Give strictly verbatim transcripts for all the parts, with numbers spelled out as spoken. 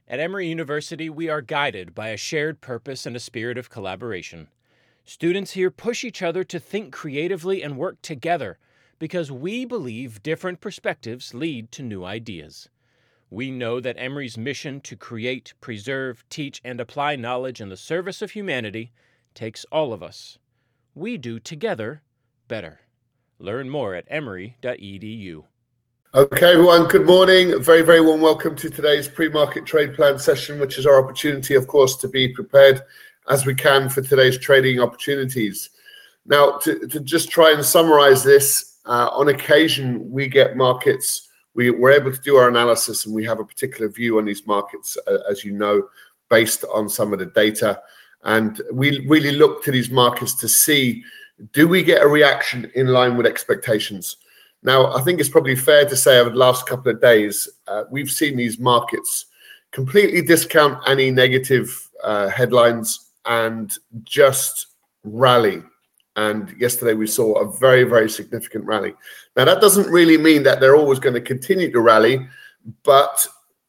At Emory University, we are guided by a shared purpose and a spirit of collaboration. Students here push each other to think creatively and work together because we believe different perspectives lead to new ideas. We know that Emory's mission to create, preserve, teach, and apply knowledge in the service of humanity takes all of us. We do together better. Learn more at emory dot e d u. Okay, everyone, good morning. A very, very warm welcome to today's pre-market trade plan session, which is our opportunity, of course, to be prepared as we can for today's trading opportunities. Now, to, to just try and summarize this, uh, on occasion, we get markets, we, we're able to do our analysis and we have a particular view on these markets, uh, as you know, based on some of the data. And we really look to these markets to see, do we get a reaction in line with expectations? Now, I think it's probably fair to say over the last couple of days, uh, we've seen these markets completely discount any negative uh, headlines and just rally. And yesterday we saw a very, very significant rally. Now, that doesn't really mean that they're always going to continue to rally, but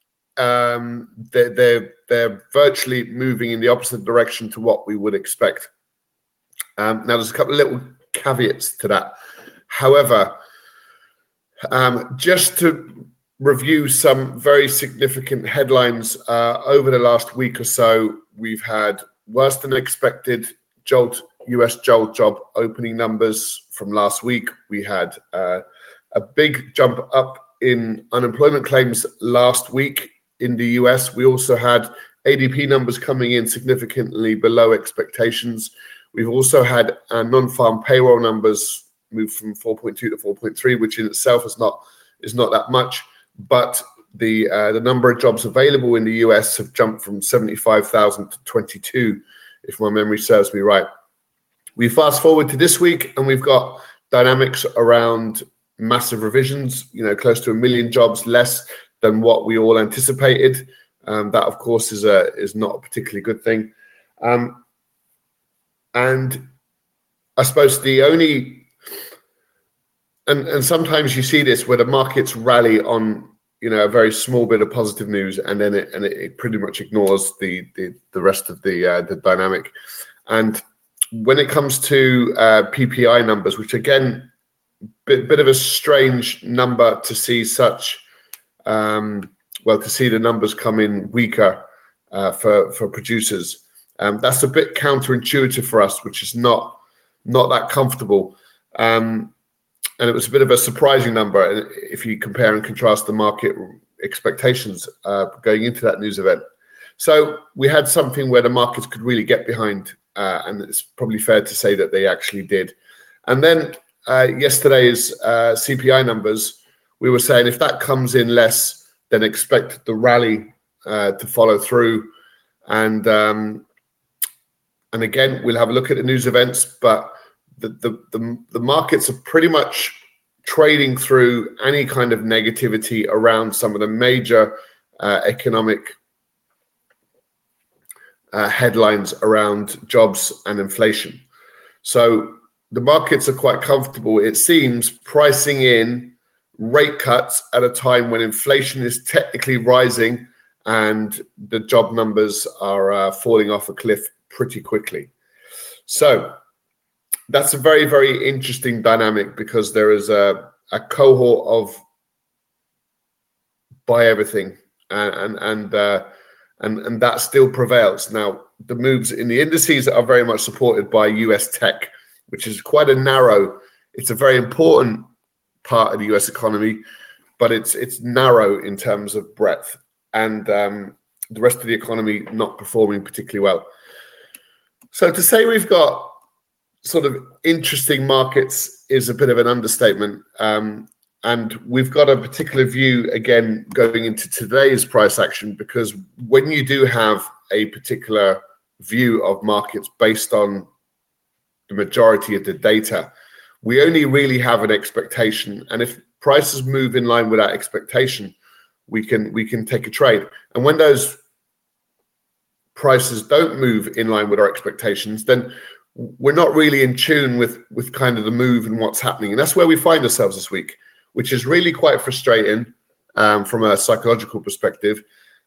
um, they're, they're, they're virtually moving in the opposite direction to what we would expect. Um, now, there's a couple of little caveats to that. However, Um, just to review some very significant headlines uh, over the last week or so, we've had worse than expected JOLT, U S JOLT job opening numbers from last week. We had uh, a big jump up in unemployment claims last week in the U S. We also had A D P numbers coming in significantly below expectations. We've also had uh, non-farm payroll numbers moved from four point two to four point three, which in itself is not is not that much. But the uh, the number of jobs available in the U S have jumped from seventy-five thousand to twenty-two, if my memory serves me right. We fast forward to this week, and we've got dynamics around massive revisions. You know, close to a million jobs less than what we all anticipated. Um, that, of course, is a is not a particularly good thing. Um, and I suppose the only And, and sometimes you see this where the markets rally on, you know, a very small bit of positive news, and then it and it, it pretty much ignores the the, the rest of the uh, the dynamic. And when it comes to uh, P P I numbers, which again, bit bit of a strange number to see such, um, well, to see the numbers come in weaker uh, for for producers. Um, that's a bit counterintuitive for us, which is not not that comfortable. Um, And it was a bit of a surprising number if you compare and contrast the market expectations uh, going into that news event. So we had something where the markets could really get behind, uh, and it's probably fair to say that they actually did. And then uh, yesterday's uh, C P I numbers, we were saying if that comes in less, then expect the rally uh, to follow through. And um, and again, we'll have a look at the news events, but The, the the the markets are pretty much trading through any kind of negativity around some of the major uh, economic uh, headlines around jobs and inflation. So the markets are quite comfortable, it seems, pricing in rate cuts at a time when inflation is technically rising and the job numbers are uh, falling off a cliff pretty quickly. So that's a very, very interesting dynamic because there is a, a cohort of buy everything, and and and, uh, and and that still prevails. Now, the moves in the indices are very much supported by U S tech, which is quite a narrow. It's a very important part of the U S economy, but it's it's narrow in terms of breadth, and um, the rest of the economy not performing particularly well. So to say we've got sort of interesting markets is a bit of an understatement. Um, and we've got a particular view, again, going into today's price action, because when you do have a particular view of markets based on the majority of the data, we only really have an expectation. And if prices move in line with that expectation, we can we can take a trade. And when those prices don't move in line with our expectations, then we're not really in tune with with kind of the move and what's happening. And that's where we find ourselves this week, which is really quite frustrating um, from a psychological perspective.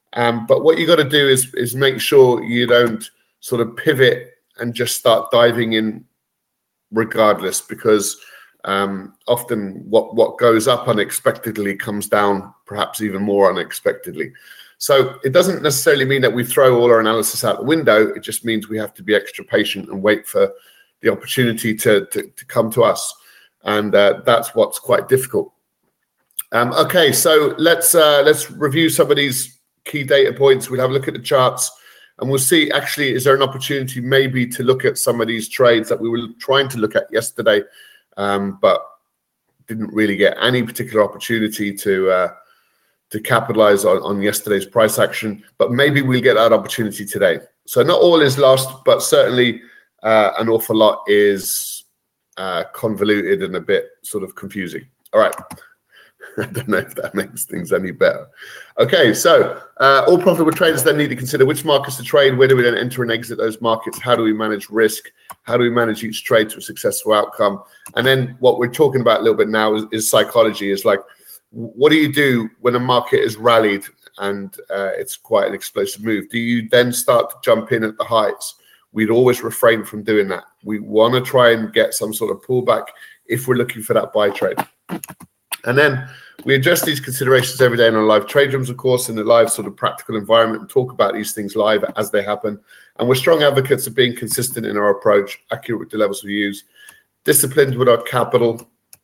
Um, but what you got to do is is make sure you don't sort of pivot and just start diving in regardless, because um, often what, what goes up unexpectedly comes down perhaps even more unexpectedly. So it doesn't necessarily mean that we throw all our analysis out the window. It just means we have to be extra patient and wait for the opportunity to, to, to come to us. And uh, that's what's quite difficult. Um, okay, so let's uh, let's review some of these key data points. We'll have a look at the charts, and we'll see, actually, is there an opportunity maybe to look at some of these trades that we were trying to look at yesterday, um, but didn't really get any particular opportunity to uh, to capitalize on, on yesterday's price action, but maybe we'll get that opportunity today. So not all is lost, but certainly uh, an awful lot is uh, convoluted and a bit sort of confusing. All right. I don't know if that makes things any better. Okay, so uh, all profitable traders then need to consider which markets to trade, where do we then enter and exit those markets, how do we manage risk, how do we manage each trade to a successful outcome, and then what we're talking about a little bit now is, is psychology, is like, what do you do when a market is rallied and uh, it's quite an explosive move? Do you then start to jump in at the highs? We'd always refrain from doing that. We want to try and get some sort of pullback if we're looking for that buy trade. And then we address these considerations every day in our live trade rooms, of course, in the live sort of practical environment, and talk about these things live as they happen. And we're strong advocates of being consistent in our approach, accurate with the levels we use, disciplined with our capital.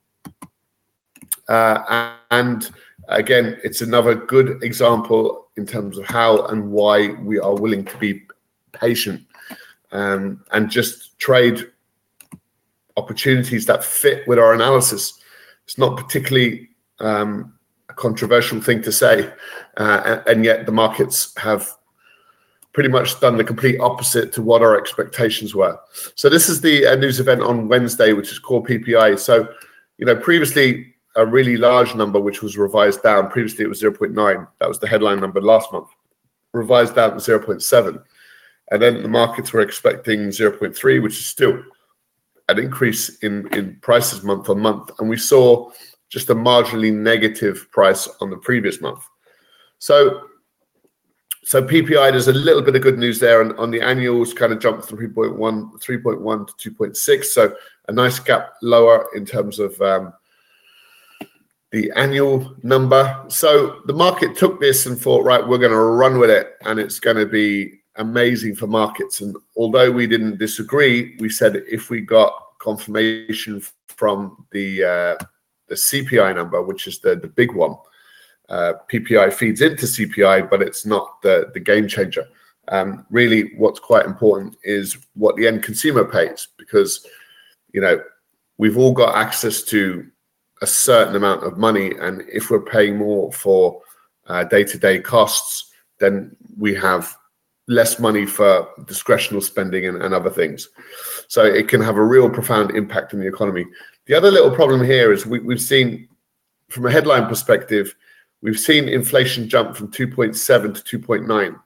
Uh, and again, it's another good example in terms of how and why we are willing to be patient um, and just trade opportunities that fit with our analysis. It's not particularly um, a controversial thing to say, uh, and, and yet the markets have pretty much done the complete opposite to what our expectations were. So this is the uh, news event on Wednesday, which is core P P I. So, you know, previously a really large number, which was revised down. Previously it was zero point nine. That was the headline number last month, revised down to zero point seven. And then the markets were expecting zero point three, which is still an increase in, in prices month on month. And we saw just a marginally negative price on the previous month. So, so P P I, there's a little bit of good news there. And on the annuals, kind of jumped from three point one, three point one to two point six. So a nice gap lower in terms of um, the annual number. So the market took this and thought, right, we're going to run with it, and it's going to be amazing for markets. And although we didn't disagree, we said if we got confirmation from the uh, the C P I number, which is the the big one, uh, P P I feeds into C P I, but it's not the the game changer. Um, really, what's quite important is what the end consumer pays, because you know we've all got access to a certain amount of money, and if we're paying more for uh, day-to-day costs, then we have less money for discretionary spending and, and other things. So it can have a real profound impact on the economy. The other little problem here is we, we've seen, from a headline perspective, we've seen inflation jump from two point seven to two point nine.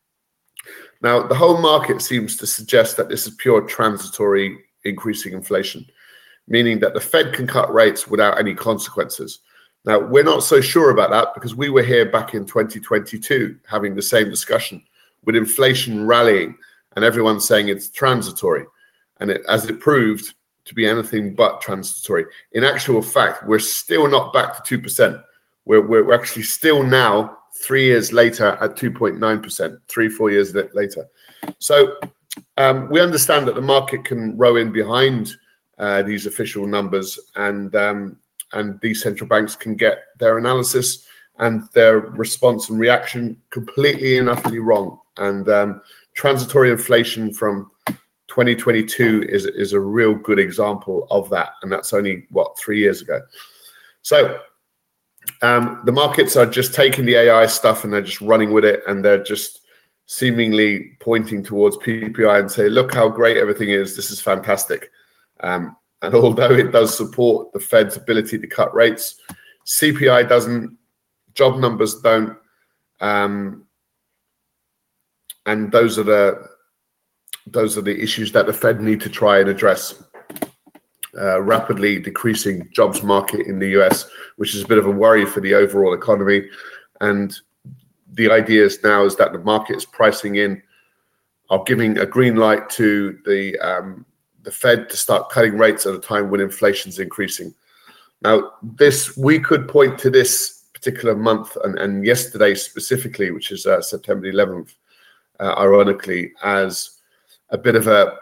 Now, the whole market seems to suggest that this is pure transitory increasing inflation, meaning that the Fed can cut rates without any consequences. Now, we're not so sure about that, because we were here back in twenty twenty-two having the same discussion, with inflation rallying and everyone saying it's transitory, and it, as it proved to be anything but transitory. In actual fact, we're still not back to two percent. We're, we're actually still now, three years later, at two point nine percent, three, four years later. So um, we understand that the market can row in behind uh, these official numbers, and um, and these central banks can get their analysis and their response and reaction completely and utterly wrong. And um, transitory inflation from twenty twenty-two is, is a real good example of that. And that's only, what, three years ago. So um, the markets are just taking the A I stuff and they're just running with it. And they're just seemingly pointing towards P P I and say, look how great everything is. This is fantastic. Um, and although it does support the Fed's ability to cut rates, C P I doesn't, job numbers don't, um, and those are the those are the issues that the Fed need to try and address. Uh, rapidly decreasing jobs market in the U S, which is a bit of a worry for the overall economy, and the idea is now is that the market is pricing in, are giving a green light to the um, the Fed to start cutting rates at a time when inflation is increasing. Now, this we could point to this particular month and, and yesterday specifically, which is uh, September eleventh, uh, ironically, as a bit of a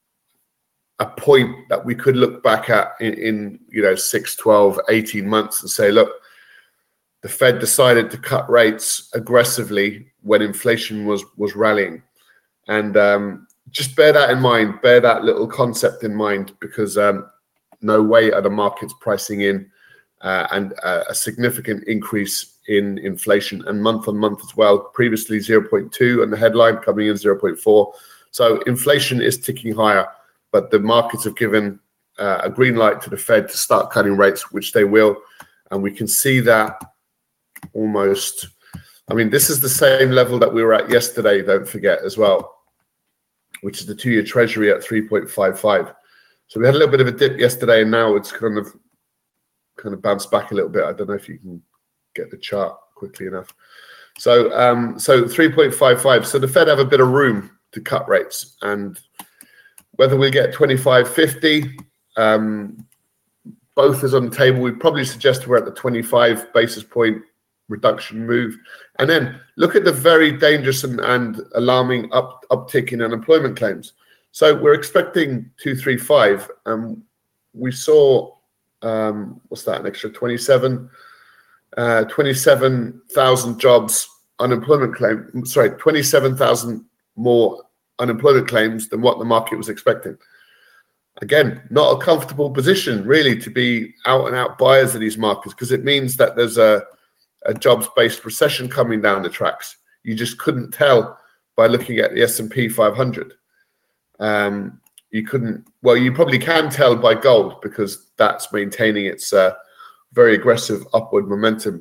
a point that we could look back at in, in you know six, twelve, eighteen months and say, look, the Fed decided to cut rates aggressively when inflation was was rallying. And um, just bear that in mind, bear that little concept in mind, because um, no way are the markets pricing in uh, and uh, a significant increase in inflation, and month on month as well. Previously zero point two and the headline coming in zero point four. So inflation is ticking higher, but the markets have given uh, a green light to the Fed to start cutting rates, which they will. And we can see that almost, I mean, this is the same level that we were at yesterday, don't forget as well, which is the two-year Treasury at three point five five. So we had a little bit of a dip yesterday, and now it's kind of kind of bounced back a little bit. I don't know if you can get the chart quickly enough. So um, so three point five five. So the Fed have a bit of room to cut rates, and whether we get twenty-five, fifty, um, both is on the table. We'd probably suggest we're at the twenty-five basis point reduction move. And then look at the very dangerous and, and alarming up, uptick in unemployment claims. So we're expecting two three five. Um, we saw, um, what's that, an extra twenty-seven, uh, twenty-seven thousand jobs, unemployment claim, sorry, twenty-seven thousand more unemployment claims than what the market was expecting. Again, not a comfortable position really to be out and out buyers of these markets, because it means that there's a, a jobs-based recession coming down the tracks. You just couldn't tell by looking at the S and P five hundred. Um, you couldn't, well, you probably can tell by gold, because that's maintaining its uh, very aggressive upward momentum.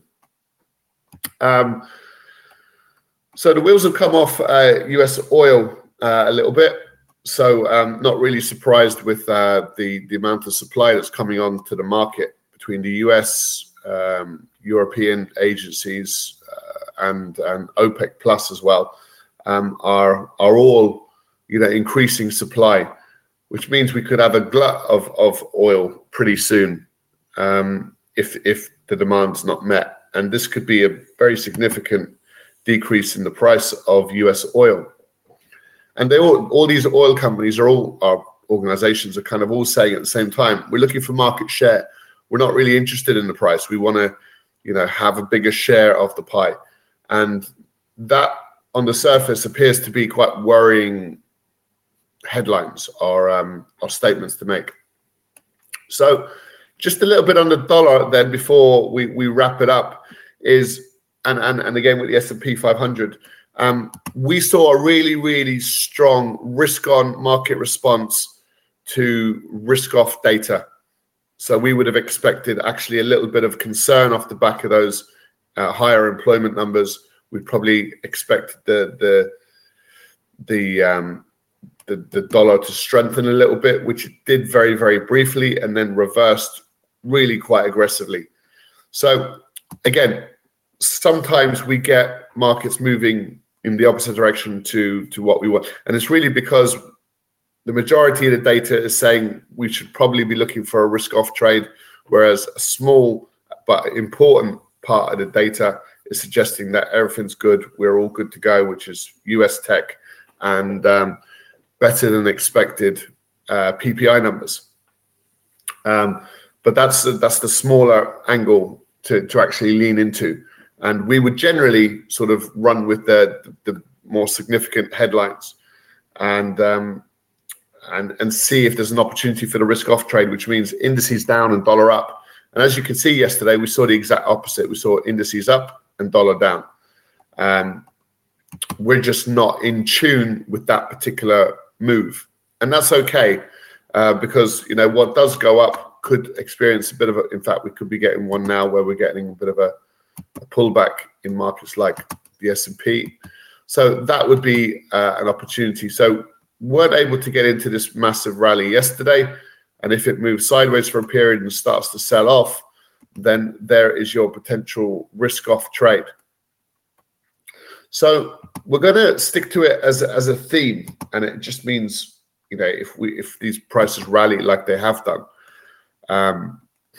Um, so the wheels have come off uh, U S oil uh, a little bit. So um, not really surprised with uh, the, the amount of supply that's coming on to the market between the U S, um, European agencies uh, and, and OPEC Plus as well, um, are, are all you know, increasing supply, which means we could have a glut of, of oil pretty soon um, if, if the demand's not met. And this could be a very significant decrease in the price of U S oil. And they all, all these oil companies are all, our organizations are kind of all saying at the same time, we're looking for market share. We're not really interested in the price. We want to, you know, have a bigger share of the pie. And that on the surface appears to be quite worrying headlines or, um, or statements to make. So just a little bit on the dollar then before we, we wrap it up is, and, and, and again with the S and P five hundred, Um, we saw a really, really strong risk-on market response to risk-off data. So we would have expected actually a little bit of concern off the back of those uh, higher employment numbers. We'd probably expect the the the, um, the the dollar to strengthen a little bit, which it did very, very briefly, and then reversed really quite aggressively. So again, sometimes we get markets moving in the opposite direction to, to what we want. And it's really because the majority of the data is saying we should probably be looking for a risk-off trade, whereas a small but important part of the data is suggesting that everything's good, we're all good to go, which is U S tech and um, better than expected uh, P P I numbers. Um, but that's, that's the smaller angle to, to actually lean into. And we would generally sort of run with the, the more significant headlines and um, and and see if there's an opportunity for the risk-off trade, which means indices down and dollar up. And as you can see yesterday, we saw the exact opposite. We saw indices up and dollar down. Um, we're just not in tune with that particular move. And that's okay, uh, because you know what does go up could experience a bit of a, in fact, we could be getting one now where we're getting a bit of a a pullback in markets like the S and P. So that would be uh, an opportunity. So weren't able to get into this massive rally yesterday. And if it moves sideways for a period and starts to sell off, then there is your potential risk-off trade. So we're going to stick to it as a, as a theme, and it just means, you know, if we if these prices rally like they have done, um,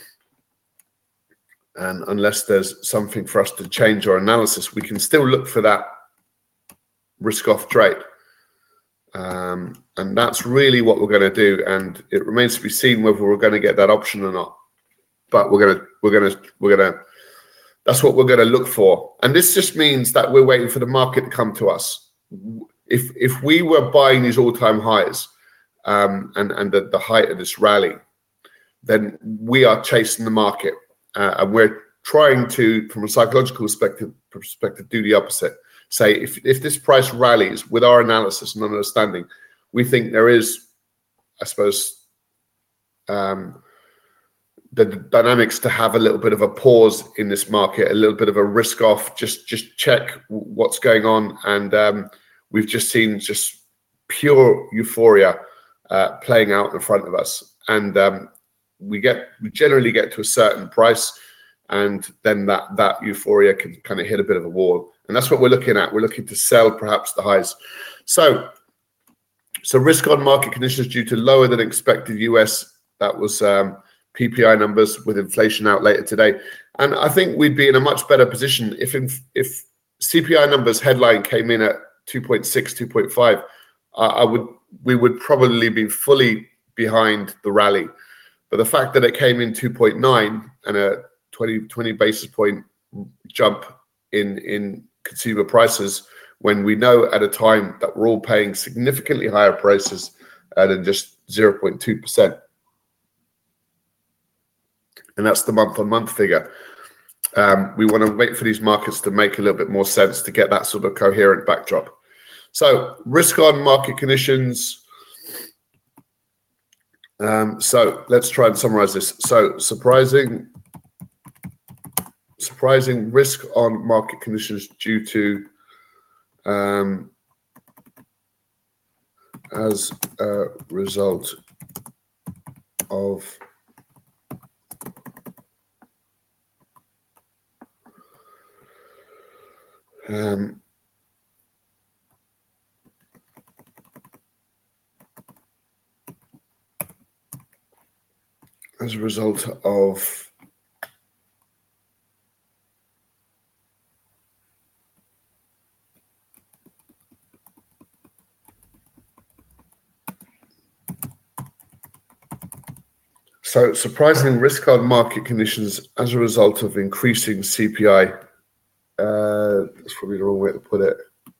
and unless there's something for us to change our analysis, we can still look for that risk-off trade, um, and that's really what we're going to do. And it remains to be seen whether we're going to get that option or not. But we're gonna we're gonna we're gonna. That's what we're going to look for. And this just means that we're waiting for the market to come to us. If if we were buying these all-time highs um, and, and the, the height of this rally, then we are chasing the market. Uh, and we're trying to, from a psychological perspective, perspective, do the opposite. Say, if, if this price rallies with our analysis and understanding, we think there is, I suppose, um, the dynamics to have a little bit of a pause in this market, a little bit of a risk off, just just check what's going on. And um, we've just seen just pure euphoria uh, playing out in front of us. And um, we get we generally get to a certain price, and then that that euphoria can kind of hit a bit of a wall. And that's what we're looking at. We're looking to sell perhaps the highs. So, so risk on market conditions due to lower than expected U S. That was um, P P I numbers with inflation out later today. And I think we'd be in a much better position if if C P I numbers headline came in at two point six, two point five, uh, I would we would probably be fully behind the rally. But the fact that it came in two point nine and a twenty, twenty basis point jump in, in consumer prices, when we know at a time that we're all paying significantly higher prices uh, than just zero point two percent. And that's the month-on-month figure. Um, we want to wait for these markets to make a little bit more sense to get that sort of coherent backdrop. So risk on market conditions. Um, so let's try and summarize this. So surprising, surprising risk on market conditions due to um, as a result of Um, as a result of so surprising risk on market conditions as a result of increasing C P I. Uh, that's probably the wrong way to put it.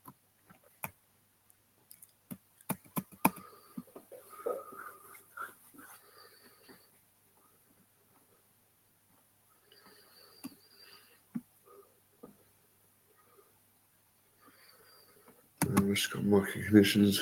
Uh, risk on market conditions.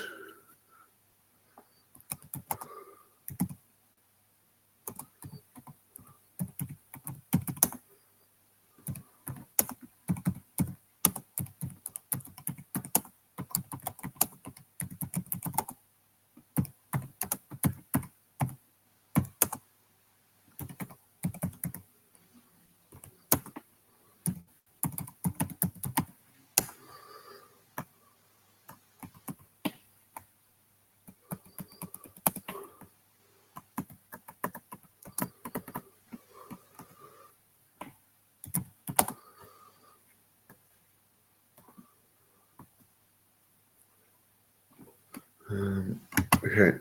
Um, okay.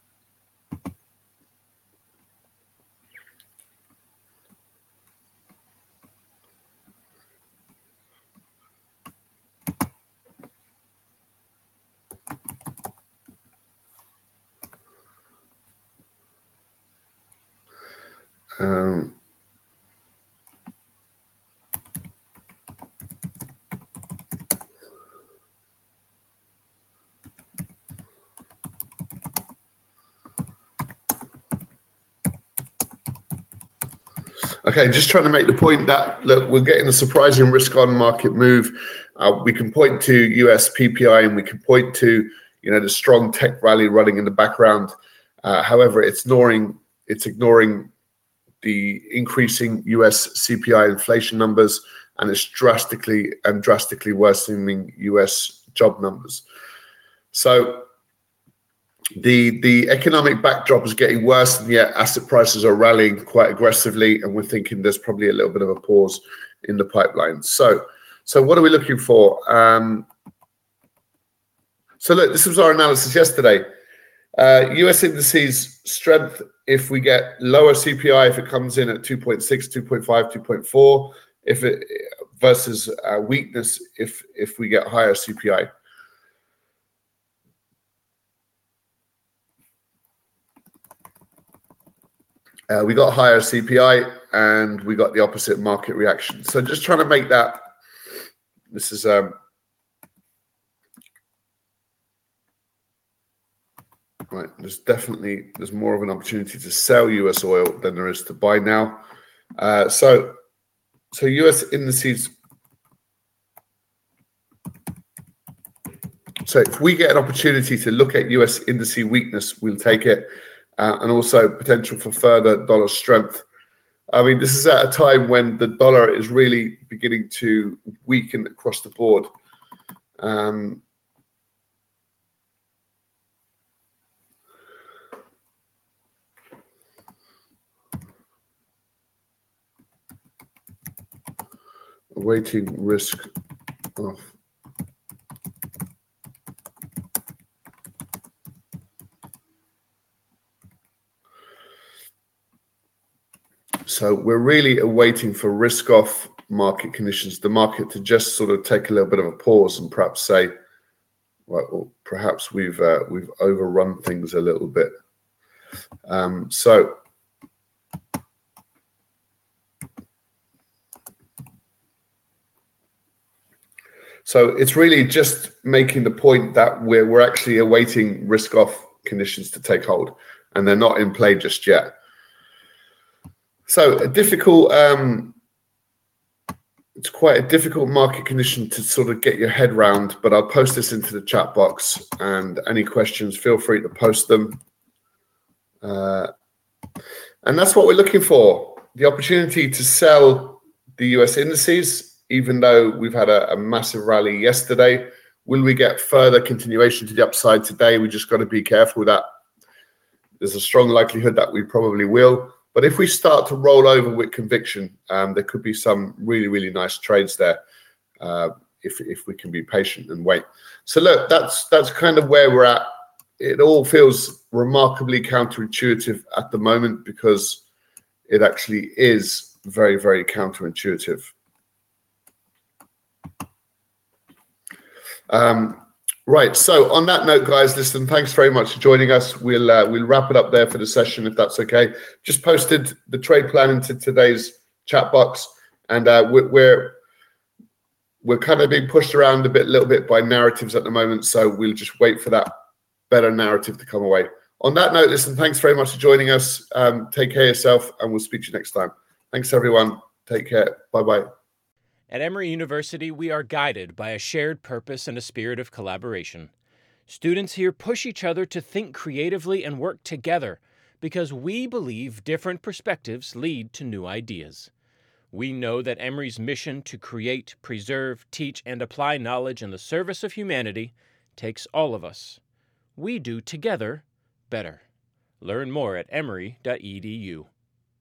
Um, Okay, just trying to make the point that, look, we're getting a surprising risk-on market move. Uh, we can point to U S P P I and we can point to, you know, the strong tech rally running in the background. Uh, however, it's ignoring it's ignoring the increasing U S C P I inflation numbers and it's drastically and drastically worsening U S job numbers. So the the economic backdrop is getting worse, and yet asset prices are rallying quite aggressively, and we're thinking there's probably a little bit of a pause in the pipeline. So, so what are we looking for? Um, so look, this was our analysis yesterday. Uh, U S indices strength if we get lower C P I, if it comes in at two point six, two point five, two point four, if it versus uh, weakness if if we get higher C P I. Uh, we got higher C P I and we got the opposite market reaction. So just trying to make that, this is, um, right, there's definitely, there's more of an opportunity to sell U S oil than there is to buy now. Uh, so, so U S indices, so if we get an opportunity to look at U S index weakness, we'll take it. Uh, and also potential for further dollar strength. I mean, this is at a time when the dollar is really beginning to weaken across the board. Um, awaiting risk of So we're really awaiting for risk-off market conditions, the market to just sort of take a little bit of a pause and perhaps say, well, perhaps we've uh, we've overrun things a little bit. Um, so, so it's really just making the point that we're we're actually awaiting risk-off conditions to take hold, and they're not in play just yet. So a difficult, um, it's quite a difficult market condition to sort of get your head round, but I'll post this into the chat box, and any questions, feel free to post them. Uh, and that's what we're looking for, the opportunity to sell the U S indices, even though we've had a, a massive rally yesterday. Will we get further continuation to the upside today? We just got to be careful with that. There's a strong likelihood that we probably will. But if we start to roll over with conviction, um, there could be some really, really nice trades there uh, if if we can be patient and wait. So look, that's that's kind of where we're at. It all feels remarkably counterintuitive at the moment because it actually is very, very counterintuitive. Um, Right. So on that note, guys, listen, thanks very much for joining us. We'll uh, we'll wrap it up there for the session, if that's okay. Just posted the trade plan into today's chat box, and uh, we're, we're we're kind of being pushed around a bit, little bit by narratives at the moment. So we'll just wait for that better narrative to come away. On that note, listen, thanks very much for joining us. Um, take care of yourself, and we'll speak to you next time. Thanks, everyone. Take care. Bye bye. At Emory University, we are guided by a shared purpose and a spirit of collaboration. Students here push each other to think creatively and work together because we believe different perspectives lead to new ideas. We know that Emory's mission to create, preserve, teach, and apply knowledge in the service of humanity takes all of us. We do together better. Learn more at emory dot e d u.